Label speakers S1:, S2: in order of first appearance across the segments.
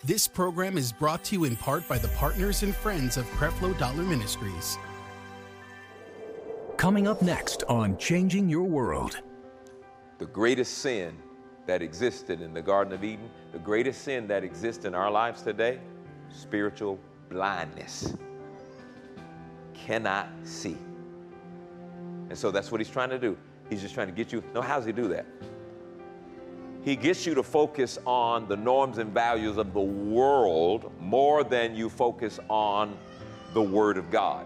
S1: This program is brought to you in part by the partners and friends of Creflo Dollar Ministries.
S2: Coming up next on Changing Your World.
S3: The greatest sin that existed in the Garden of Eden, the greatest sin that exists in our lives today, spiritual blindness. Cannot see. And so that's what he's trying to do. He's just trying to get you. No, how does he do that? He gets you to focus on the norms and values of the world more than you focus on the Word of God.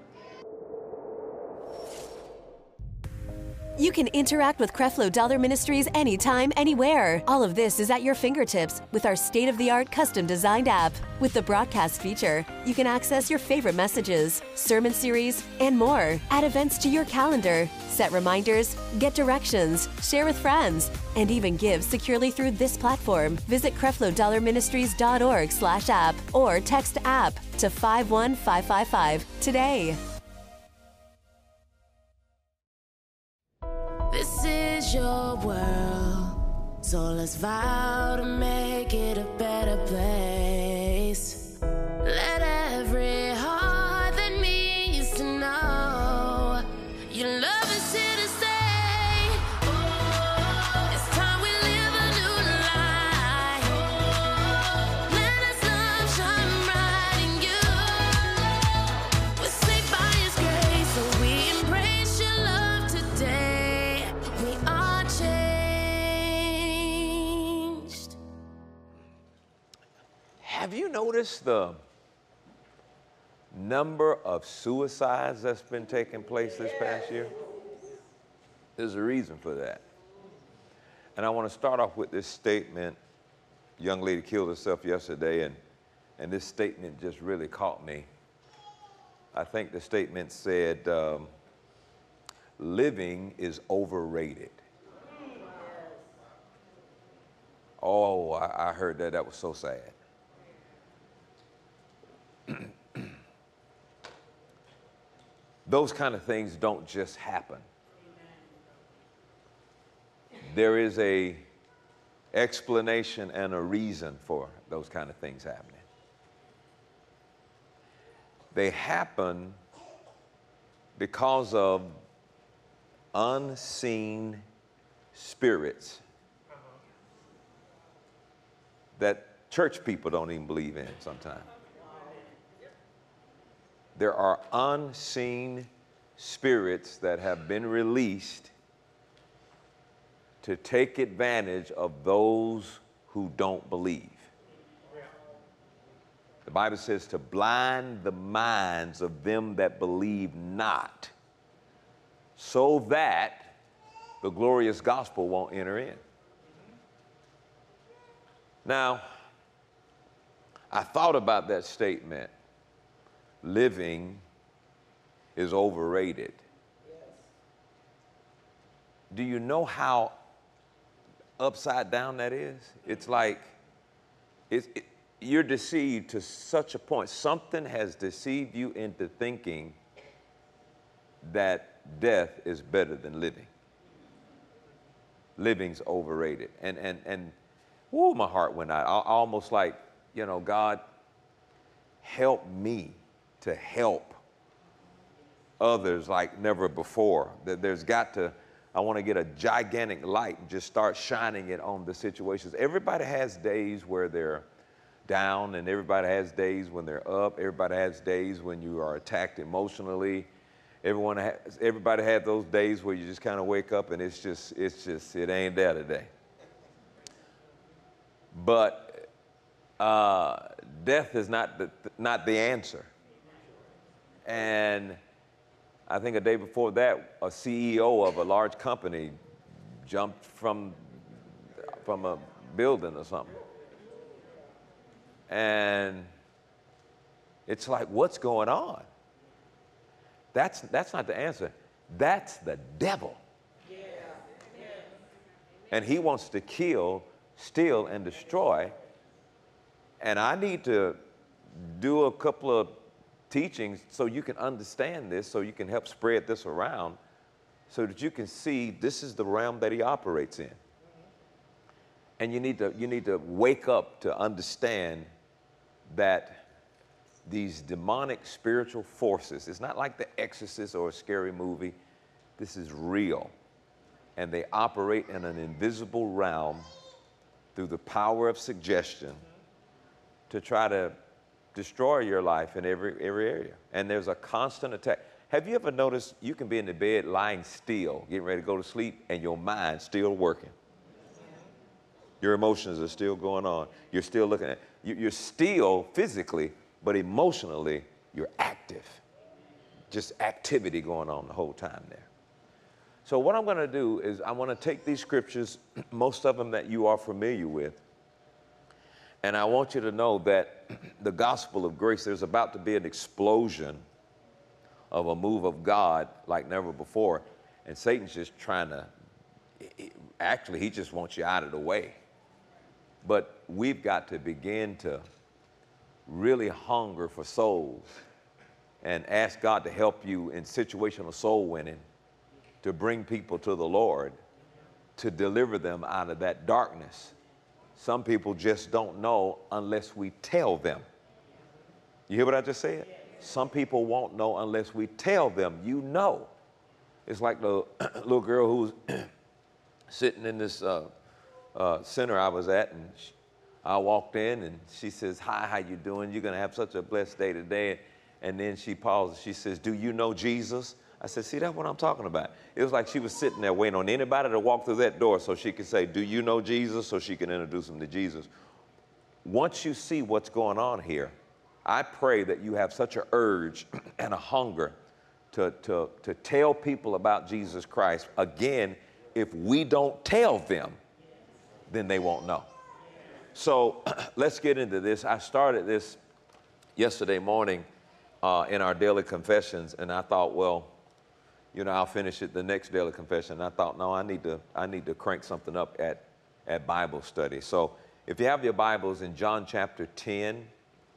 S4: You can interact with Creflo Dollar Ministries anytime, anywhere. All of this is at your fingertips with our state-of-the-art custom-designed app. With the broadcast feature, you can access your favorite messages, sermon series, and more. Add events to your calendar, set reminders, get directions, share with friends, and even give securely through this platform. Visit CrefloDollarMinistries.org/app or text app to 51555 today.
S5: This is your world, so let's vow to make it a better place. Let every heart that needs to know your love is here to stay. Oh, it's time we live a new life. Oh, let us love shine bright in you. We're saved by His grace, so we embrace your love today. We are changed.
S3: Have you noticed the number of suicides that's been taking place this past year? There's a reason for that. And I want to start off with this statement. A young lady killed herself yesterday, and this statement just really caught me. I think the statement said, living is overrated. Oh, I heard that. That was so sad. Those kind of things don't just happen. There is a explanation and a reason for those kind of things happening. They happen because of unseen spirits that church people don't even believe in sometimes. There are unseen spirits that have been released to take advantage of those who don't believe. The Bible says to blind the minds of them that believe not, so that the glorious gospel won't enter in. Now, I thought about that statement. Living is overrated. Do you know how upside down that is? It's like you're deceived to such a point. Something has deceived you into thinking that death is better than living. Living's overrated. And whoo, my heart went out. I almost like, God, help me to help others like never before. I want to get a gigantic light and just start shining it on the situations. Everybody has days where they're down, and everybody has days when they're up. Everybody has days when you are attacked emotionally. Everybody had those days where you just kind of wake up and it ain't there today. But death is not the answer. And I think a day before that, a CEO of a large company jumped from a building or something. And it's like, what's going on? That's not the answer. That's the devil. Yeah. Yeah. And he wants to kill, steal, and destroy. And I need to do a couple of teachings so you can understand this, so you can help spread this around, so that you can see this is the realm that he operates in. And you need to wake up to understand that these demonic spiritual forces, it's not like The Exorcist or a scary movie. This is real. And they operate in an invisible realm through the power of suggestion to try to destroy your life in every area. And there's a constant attack. Have you ever noticed you can be in the bed lying still, getting ready to go to sleep, and your mind's still working? Your emotions are still going on. You're still looking at, you're still physically, but emotionally, you're active. Just activity going on the whole time there. So what I'm going to do is I want to take these scriptures, most of them that you are familiar with, and I want you to know that the gospel of grace, there's about to be an explosion of a move of God like never before. And Satan's just trying to, actually, he just wants you out of the way. But we've got to begin to really hunger for souls and ask God to help you in situational soul winning, to bring people to the Lord, to deliver them out of that darkness. Some people just don't know unless we tell them. You hear what I just said? Some people won't know unless we tell them. You know. It's like the little girl who's sitting in this center I was at, and I walked in, and she says, "Hi, how you doing? You're going to have such a blessed day today." And then she pauses. She says, "Do you know Jesus?" I said, "See, that's what I'm talking about." It was like she was sitting there waiting on anybody to walk through that door so she could say, "Do you know Jesus?" so she can introduce them to Jesus. Once you see what's going on here, I pray that you have such an urge and a hunger to tell people about Jesus Christ. Again, if we don't tell them, then they won't know. So let's get into this. I started this yesterday morning in our daily confessions, and I thought, well, you know, I'll finish it the next daily confession. And I thought, no, I need to crank something up at Bible study. So if you have your Bibles in John chapter 10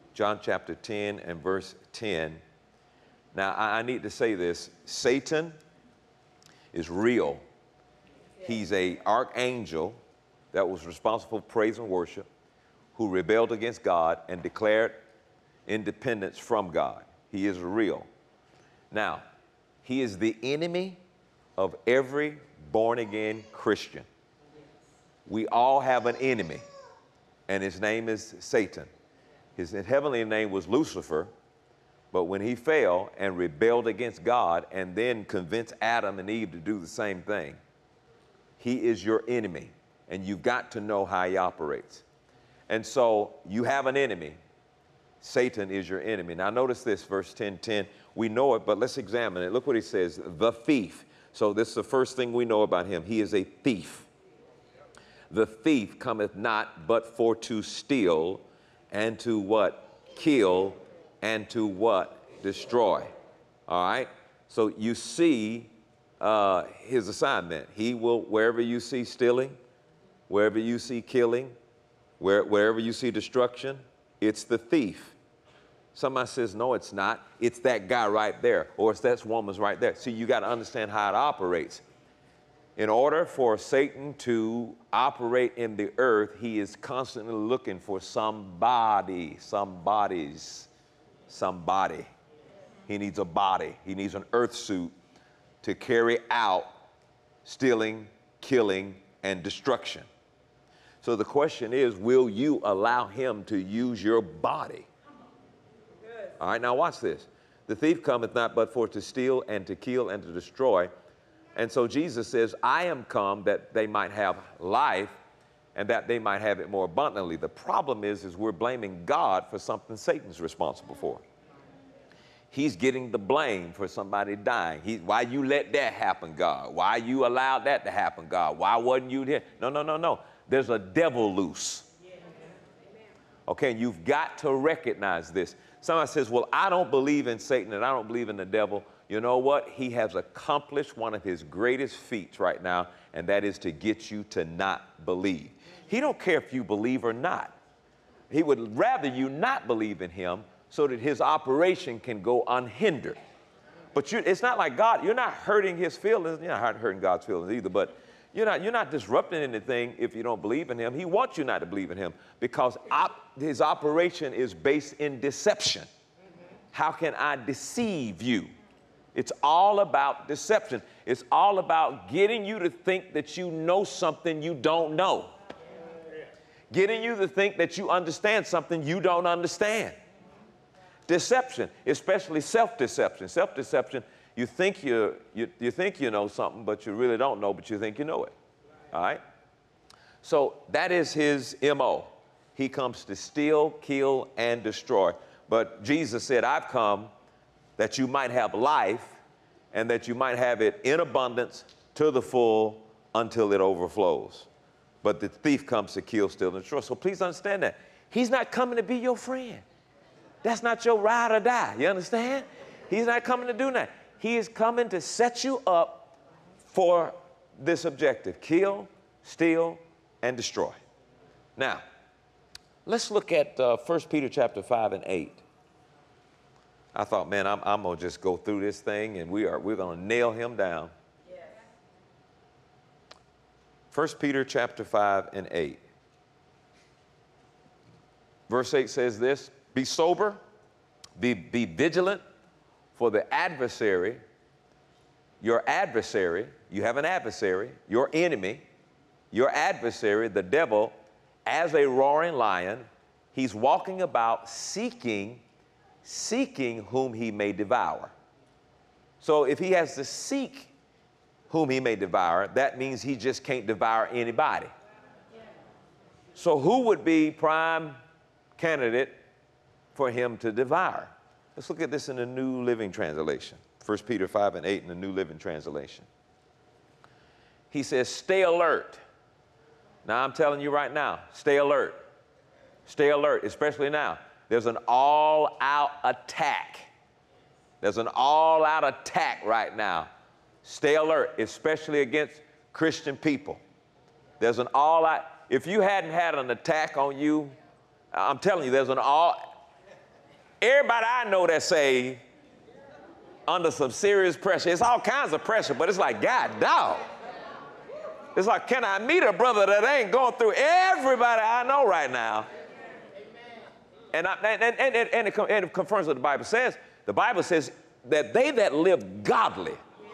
S3: and verse 10. Now, I need to say this. Satan is real. He's an archangel that was responsible for praise and worship, who rebelled against God and declared independence from God. He is real. Now, he is the enemy of every born-again Christian. We all have an enemy, and his name is Satan. His heavenly name was Lucifer, but when he fell and rebelled against God and then convinced Adam and Eve to do the same thing, he is your enemy, and you've got to know how he operates. And so you have an enemy. Satan is your enemy. Now notice this, verse 10:10. We know it, but let's examine it. Look what he says, the thief. So this is the first thing we know about him. He is a thief. The thief cometh not but for to steal, and to what? Kill, and to what? Destroy. All right? So you see his assignment. He will, wherever you see stealing, wherever you see killing, wherever you see destruction, it's the thief. Somebody says, no, it's not. It's that guy right there, or it's that woman's right there. See, you got to understand how it operates. In order for Satan to operate in the earth, he is constantly looking for somebody. He needs a body. He needs an earth suit to carry out stealing, killing, and destruction. So the question is, will you allow him to use your body? All right, now watch this. The thief cometh not but for to steal and to kill and to destroy. And so Jesus says, I am come that they might have life and that they might have it more abundantly. The problem is we're blaming God for something Satan's responsible for. He's getting the blame for somebody dying. Why you let that happen, God? Why you allowed that to happen, God? Why wasn't you there? No. There's a devil loose. Okay, and you've got to recognize this. Somebody says, well, I don't believe in Satan and I don't believe in the devil. You know what? He has accomplished one of his greatest feats right now, and that is to get you to not believe. He don't care if you believe or not. He would rather you not believe in him so that his operation can go unhindered. But it's not like God, you're not hurting his feelings. You're not hurting God's feelings either, but You're not disrupting anything if you don't believe in him. He wants you not to believe in him because his operation is based in deception. How can I deceive you? It's all about deception. It's all about getting you to think that you know something you don't know. Getting you to think that you understand something you don't understand. Deception, especially self-deception. Self-deception, you think you know something, but you really don't know, but you think you know it. All right? So that is his MO. He comes to steal, kill, and destroy. But Jesus said, I've come that you might have life and that you might have it in abundance to the full until it overflows. But the thief comes to kill, steal, and destroy. So please understand that. He's not coming to be your friend. That's not your ride or die. You understand? He's not coming to do that. He is coming to set you up for this objective: kill, steal, and destroy. Now, let's look at 1 Peter chapter 5 and 8. I thought, man, I'm going to just go through this thing and we're going to nail him down. Yes. 1 Peter chapter 5 and 8. Verse 8 says this: be sober, be vigilant, for the adversary, your adversary, you have an adversary, your enemy, your adversary, the devil, as a roaring lion, he's walking about seeking whom he may devour. So if he has to seek whom he may devour, that means he just can't devour anybody. So who would be prime candidate for him to devour? Let's look at this in the New Living Translation. 1 Peter 5 and 8 in the New Living Translation. He says, stay alert. Now I'm telling you right now, stay alert. Stay alert, especially now. There's an all-out attack. There's an all-out attack right now. Stay alert, especially against Christian people. There's an all-out, if you hadn't had an attack on you, I'm telling you, there's an everybody I know that's saved under some serious pressure. It's all kinds of pressure, but it's like, God, dog. It's like, can I meet a brother that ain't going through everybody I know right now? And it confirms what the Bible says. The Bible says that they that live godly,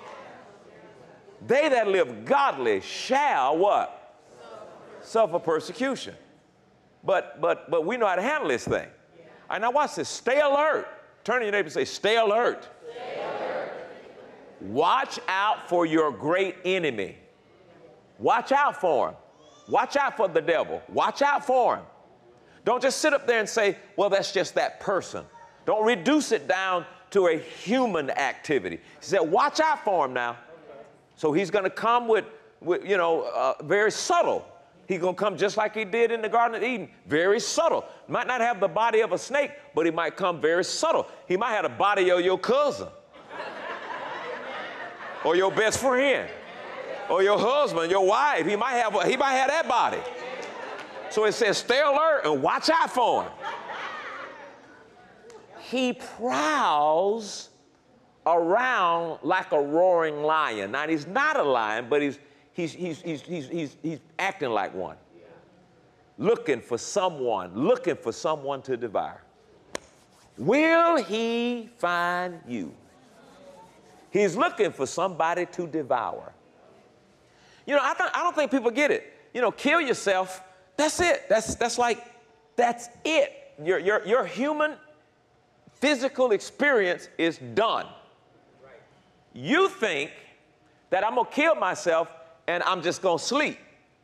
S3: shall what? Suffer persecution. But we know how to handle this thing. All right, now watch this. Stay alert. Turn to your neighbor and say, stay alert. Stay alert. Watch out for your great enemy. Watch out for him. Watch out for the devil. Watch out for him. Don't just sit up there and say, well, that's just that person. Don't reduce it down to a human activity. He said, watch out for him now. So he's going to come with very subtle. He's going to come just like he did in the Garden of Eden, very subtle. Might not have the body of a snake, but he might come very subtle. He might have the body of your cousin or your best friend or your husband, your wife. He might have that body. So it says, stay alert and watch out for him. He prowls around like a roaring lion. Now, he's not a lion, but he's acting like one. Looking for someone to devour. Will he find you? He's looking for somebody to devour. I don't think people get it. Kill yourself. That's it. That's it. Your human physical experience is done. You think that I'm going to kill myself and I'm just going to sleep.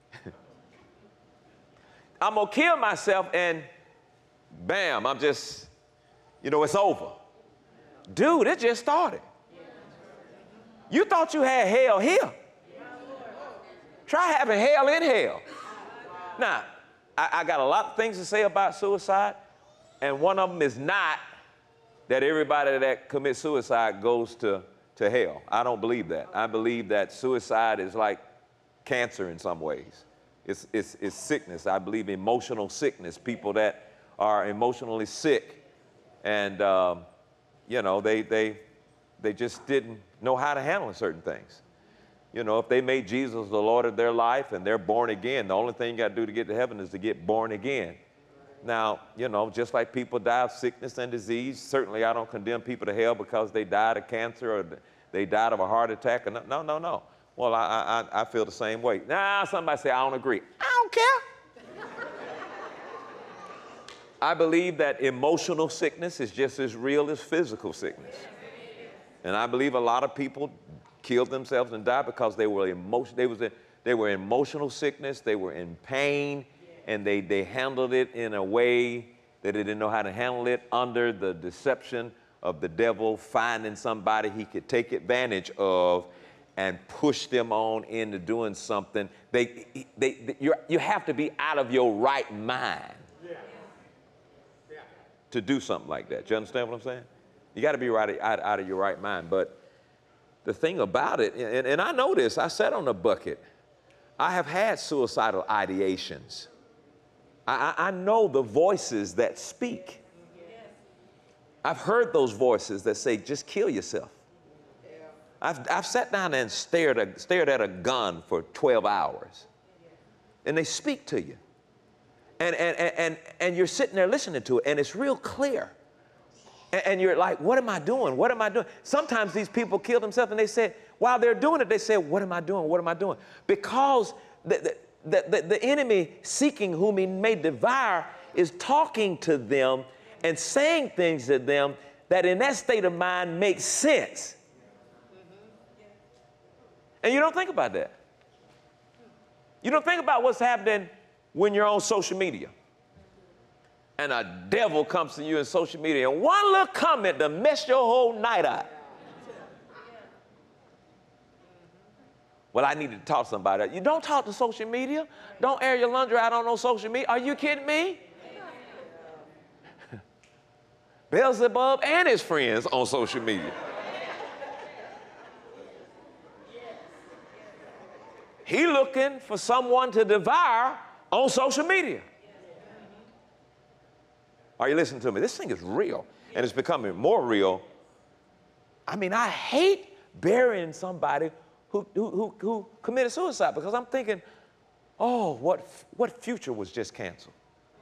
S3: I'm going to kill myself and bam, I'm just, it's over. Dude, it just started. You thought you had hell here. Try having hell in hell. Now, I got a lot of things to say about suicide, and one of them is not that everybody that commits suicide goes to hell. I don't believe that. I believe that suicide is like cancer in some ways. It's sickness. I believe emotional sickness, people that are emotionally sick, and they just didn't know how to handle certain things. You know, if they made Jesus the Lord of their life and they're born again, the only thing you got to do to get to heaven is to get born again. Now, you know, just like people die of sickness and disease, certainly I don't condemn people to hell because they died of cancer or they died of a heart attack. No. Well, I feel the same way. Now, somebody say, I don't agree. I don't care. I believe that emotional sickness is just as real as physical sickness. And I believe a lot of people killed themselves and died because they were emotional sickness, they were in pain, and they handled it in a way that they didn't know how to handle it, under the deception of the devil, finding somebody he could take advantage of and push them on into doing something. You have to be out of your right mind to do something like that. You understand what I'm saying? You got to be out of your right mind. But the thing about it, and I know this, I sat on the bucket. I have had suicidal ideations. I know the voices that speak. I've heard those voices that say, just kill yourself. I've sat down and stared at a gun for 12 hours. And they speak to you. And you're sitting there listening to it, and it's real clear. And you're like, what am I doing? What am I doing? Sometimes these people kill themselves, and they say, while they're doing it, they say, what am I doing? What am I doing? Because the enemy, seeking whom he may devour, is talking to them and saying things to them that in that state of mind makes sense. And you don't think about that. You don't think about what's happening when you're on social media. And a devil comes to you in social media, and one little comment to mess your whole night out. Well, I need to talk to somebody. You don't talk to social media. Don't air your laundry out on no social media. Are you kidding me? Beelzebub and his friends on social media. He looking for someone to devour on social media. Are you listening to me? This thing is real, and it's becoming more real. I mean, I hate burying somebody who committed suicide, because I'm thinking, oh, what future was just canceled?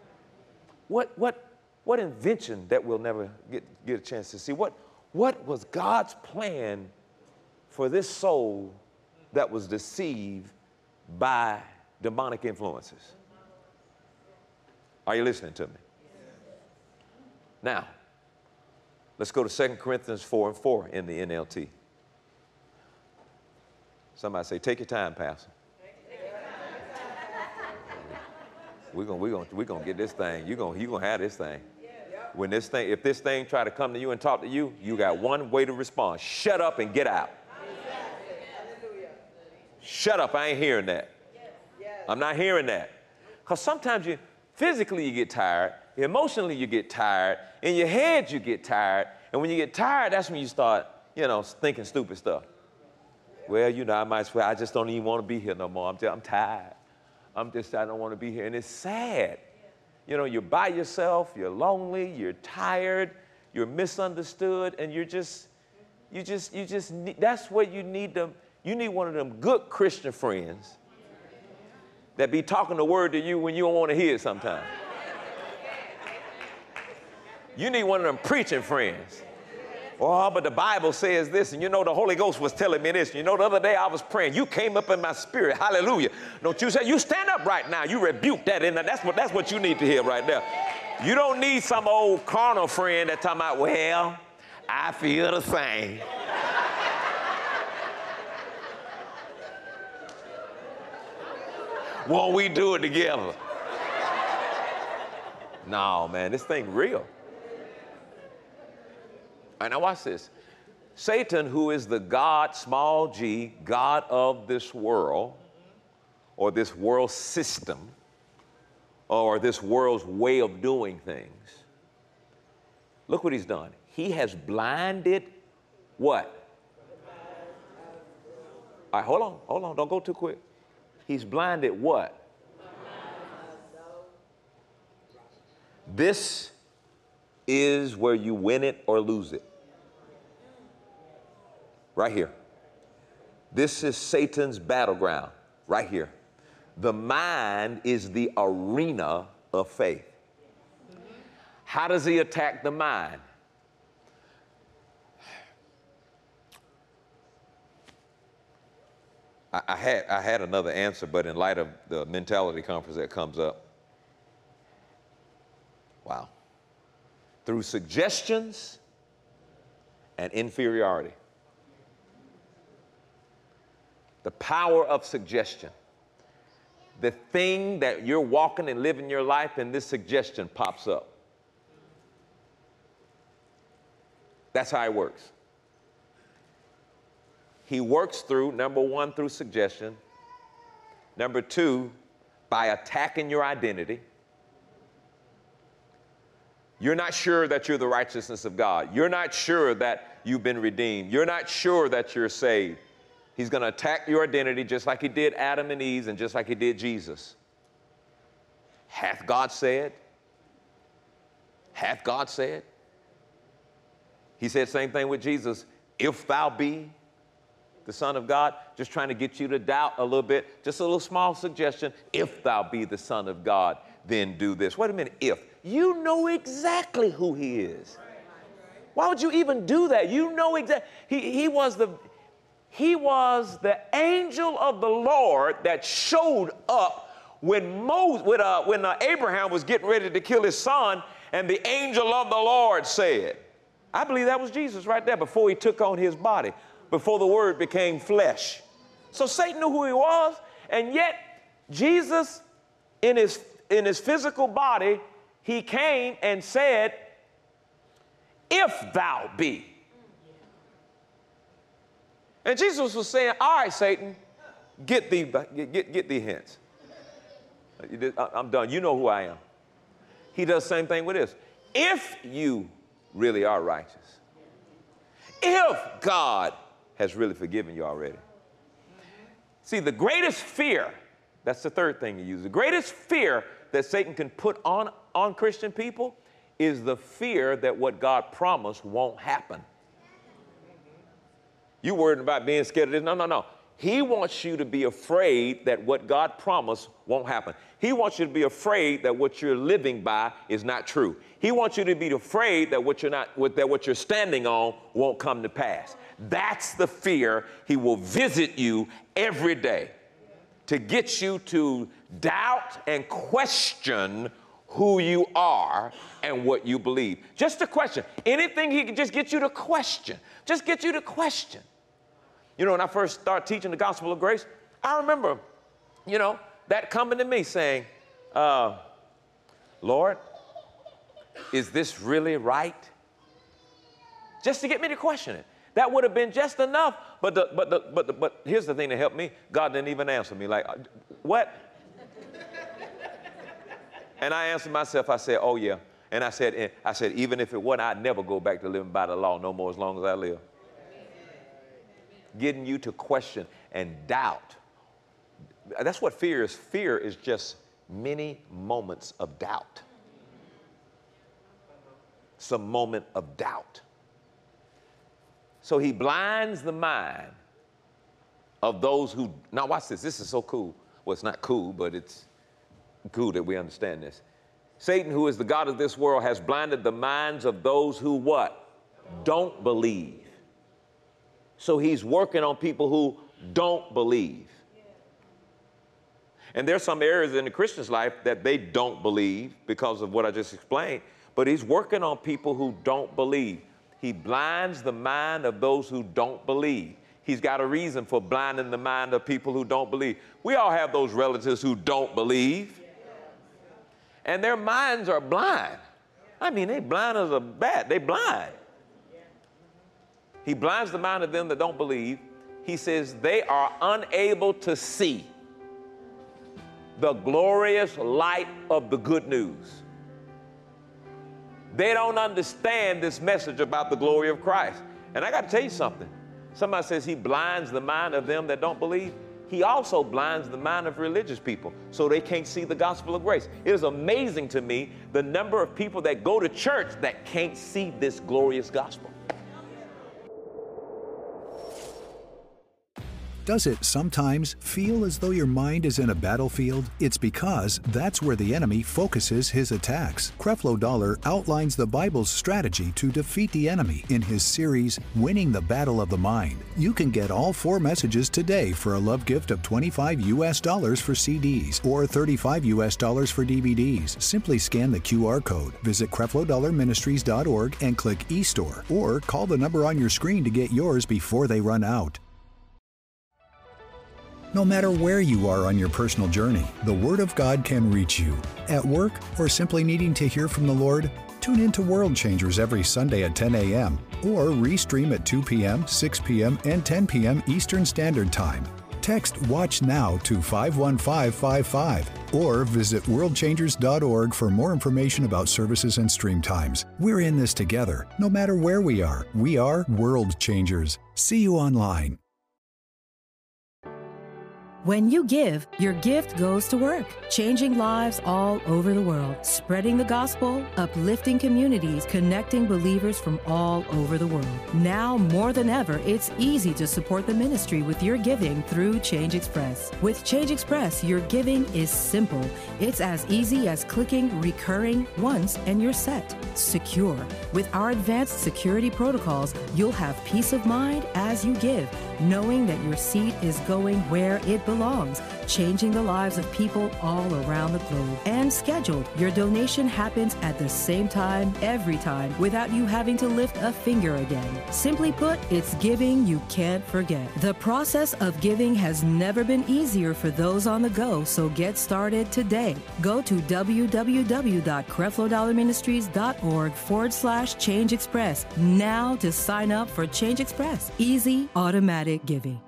S3: What invention that we'll never get a chance to see? What was God's plan for this soul that was deceived by demonic influences? Are you listening to me? Now, let's go to 2 Corinthians 4:4 in the NLT. Somebody say, take your time, Pastor. We're gonna get this thing. You're gonna have this thing. When this thing, if this thing try to come to you and talk to you, you got one way to respond. Shut up and get out. Shut up, I ain't hearing that. I'm not hearing that. Because sometimes physically you get tired, emotionally you get tired, in your head you get tired, and when you get tired, that's when you start, thinking stupid stuff. Well, I just don't even want to be here no more. I'm tired. I don't want to be here. And it's sad. You're by yourself, you're lonely, you're tired, you're misunderstood, and that's what you need. You need one of them good Christian friends that be talking the word to you when you don't want to hear it sometimes. You need one of them preaching friends. Oh, but the Bible says this, and the Holy Ghost was telling me this. The other day I was praying. You came up in my spirit. Hallelujah. Don't you say, you stand up right now. You rebuke that. That's what you need to hear right there. You don't need some old carnal friend that's talking about, well, I feel the same. Won't we do it together? No, man, this thing real. All right, now watch this. Satan, who is the God, small g, God of this world, or this world system, or this world's way of doing things, look what he's done. He has blinded what? All right, hold on, don't go too quick. He's blinded what? This is where you win it or lose it. Right here. This is Satan's battleground right here. The mind is the arena of faith. How does he attack the mind? I had another answer, but in light of the mentality conference that comes up, wow. Through suggestions and inferiority. The power of suggestion. The thing that you're walking and living your life, and this suggestion pops up. That's how it works. He works through, number one, through suggestion. Number two, by attacking your identity. You're not sure that you're the righteousness of God. You're not sure that you've been redeemed. You're not sure that you're saved. He's going to attack your identity just like he did Adam and Eve and just like he did Jesus. Hath God said? Hath God said? He said the same thing with Jesus. If thou be the Son of God, just trying to get you to doubt a little bit. Just a little small suggestion. If thou be the Son of God, then do this. Wait a minute, if. You know exactly who he is. Why would you even do that? You know exactly. He was the angel of the Lord that showed up when Abraham was getting ready to kill his son, and the angel of the Lord said, I believe that was Jesus right there before he took on his body, before the word became flesh. So Satan knew who he was, and yet Jesus, in his physical body, he came and said, if thou be. And Jesus was saying, all right, Satan, get thee hence. I'm done. You know who I am. He does the same thing with this. If you really are righteous, if God has really forgiven you already. See, the greatest fear, that's the third thing you use, the greatest fear that Satan can put on Christian people is the fear that what God promised won't happen. You worried about being scared of this? No. He wants you to be afraid that what God promised won't happen. He wants you to be afraid that what you're living by is not true. He wants you to be afraid that what you're standing on won't come to pass. That's the fear. He will visit you every day to get you to doubt and question who you are and what you believe. Just a question. Anything he can just get you to question. Just get you to question. You know, when I first started teaching the gospel of grace, I remember, that coming to me saying, Lord, is this really right? Just to get me to question it. That would have been just enough. But here's the thing that helped me. God didn't even answer me. Like, what? And I answered myself. I said, oh, yeah. And I said, even if it wasn't, I'd never go back to living by the law no more as long as I live. Getting you to question and doubt. That's what fear is. Fear is just many moments of doubt. Some moment of doubt. So he blinds the mind of those who, now watch this, this is so cool. Well, it's not cool, but it's cool that we understand this. Satan, who is the god of this world, has blinded the minds of those who what? Don't believe. So he's working on people who don't believe. And there's some areas in the Christian's life that they don't believe because of what I just explained, but he's working on people who don't believe. He blinds the mind of those who don't believe. He's got a reason for blinding the mind of people who don't believe. We all have those relatives who don't believe, and their minds are blind. I mean, they blind as a bat. They blind. He blinds the mind of them that don't believe. He says they are unable to see the glorious light of the good news. They don't understand this message about the glory of Christ. And I got to tell you something. Somebody says he blinds the mind of them that don't believe. He also blinds the mind of religious people so they can't see the gospel of grace. It is amazing to me the number of people that go to church that can't see this glorious gospel.
S2: Does it sometimes feel as though your mind is in a battlefield? It's because that's where the enemy focuses his attacks. Creflo Dollar outlines the Bible's strategy to defeat the enemy in his series, Winning the Battle of the Mind. You can get all 4 messages today for a love gift of $25 for CDs or $35 for DVDs. Simply scan the QR code, visit CrefloDollarMinistries.org and click eStore, or call the number on your screen to get yours before they run out. No matter where you are on your personal journey, the Word of God can reach you. At work or simply needing to hear from the Lord? Tune in to World Changers every Sunday at 10 a.m. or restream at 2 p.m., 6 p.m., and 10 p.m. Eastern Standard Time. Text WATCH NOW to 51555 or visit worldchangers.org for more information about services and stream times. We're in this together. No matter where we are World Changers. See you online.
S6: When you give, your gift goes to work, changing lives all over the world, spreading the gospel, uplifting communities, connecting believers from all over the world. Now more than ever, it's easy to support the ministry with your giving through Change Express. With Change Express, your giving is simple. It's as easy as clicking recurring once and you're set. Secure. With our advanced security protocols, you'll have peace of mind as you give, knowing that your seed is going where it belongs, changing the lives of people all around the globe. And scheduled, your donation happens at the same time, every time, without you having to lift a finger again. Simply put, it's giving you can't forget. The process of giving has never been easier for those on the go, so get started today. Go to www.creflodollarministries.org/Change Express now to sign up for Change Express. Easy, automatic giving.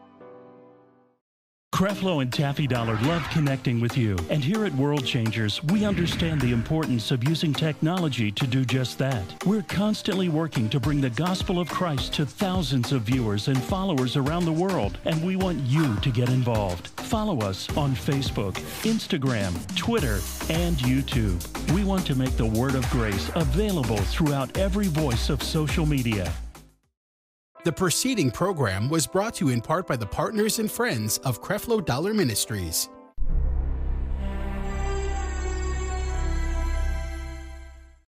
S7: Creflo and Taffy Dollar love connecting with you. And here at World Changers, we understand the importance of using technology to do just that. We're constantly working to bring the gospel of Christ to thousands of viewers and followers around the world, and we want you to get involved. Follow us on Facebook, Instagram, Twitter, and YouTube. We want to make the word of grace available throughout every voice of social media.
S1: The preceding program was brought to you in part by the partners and friends of Creflo Dollar Ministries.